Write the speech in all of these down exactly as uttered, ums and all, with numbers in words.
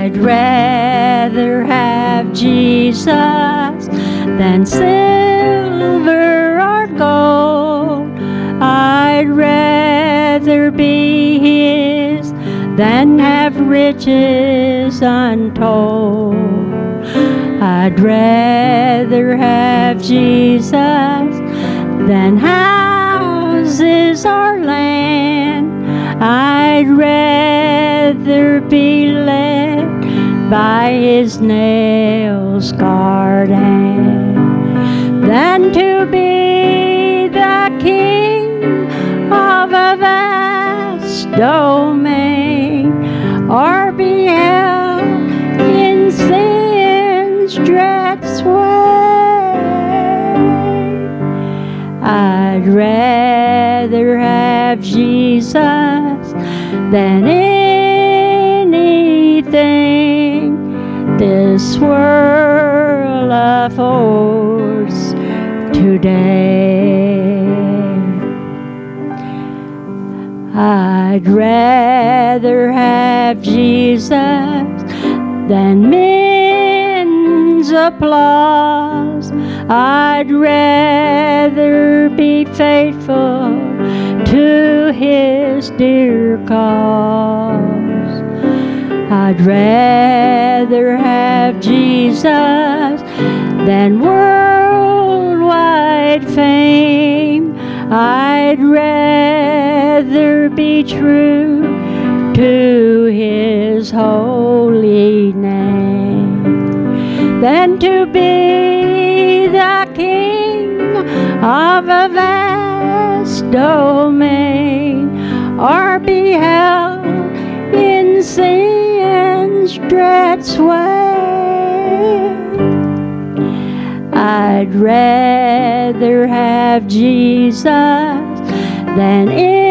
I'd rather have Jesus than silver or gold. I'd rather be His than have riches untold. I'd rather have Jesus than houses or land. I'd rather be led by His nail-scarred hand than to be the king of a vast domain, or be held in sin's dread sway. I'd rather have Jesus than anything this world affords today. I'd rather have Jesus than men's applause. I'd rather be faithful to His dear cause. I'd rather have Jesus than worldwide fame. I'd rather be true to His holy name than to be the king of a vast domain, or be held in sin's dread sway. I'd rather have Jesus than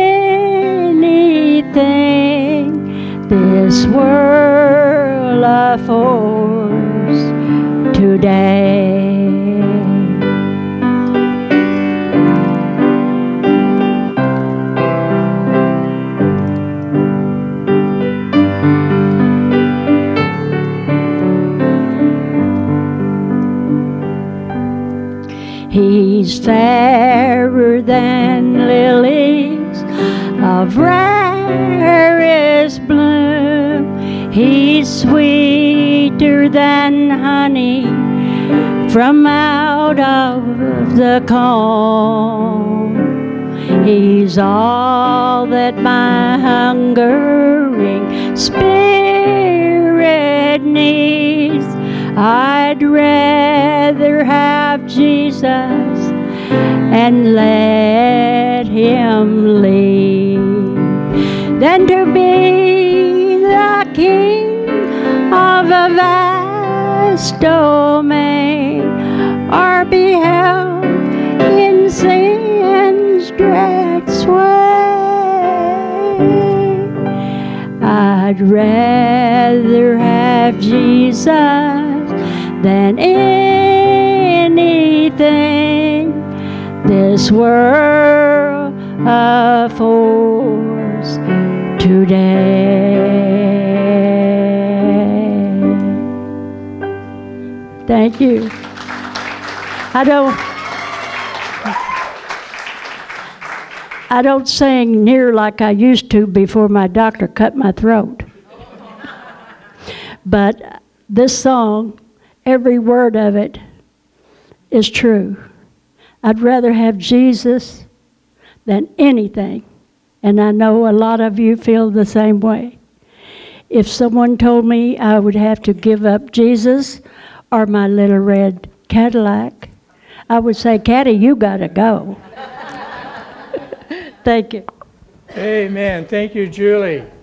anything this world affords today. He's fairer than lilies of rarest bloom. He's sweeter than honey from out of the comb. He's all that my hungering spirit needs. I'd rather have Jesus and let Him lead than to be the king of a vast domain, or be held in sin's dread sway. I'd rather have Jesus than anything this world affords today. Thank you. I don't I don't sing near like I used to before my doctor cut my throat. But this song, every word of it is true. I'd rather have Jesus than anything. And I know a lot of you feel the same way. If someone told me I would have to give up Jesus or my little red Cadillac, I would say, Caddy, you gotta go. Thank you. Amen. Thank you, Julie.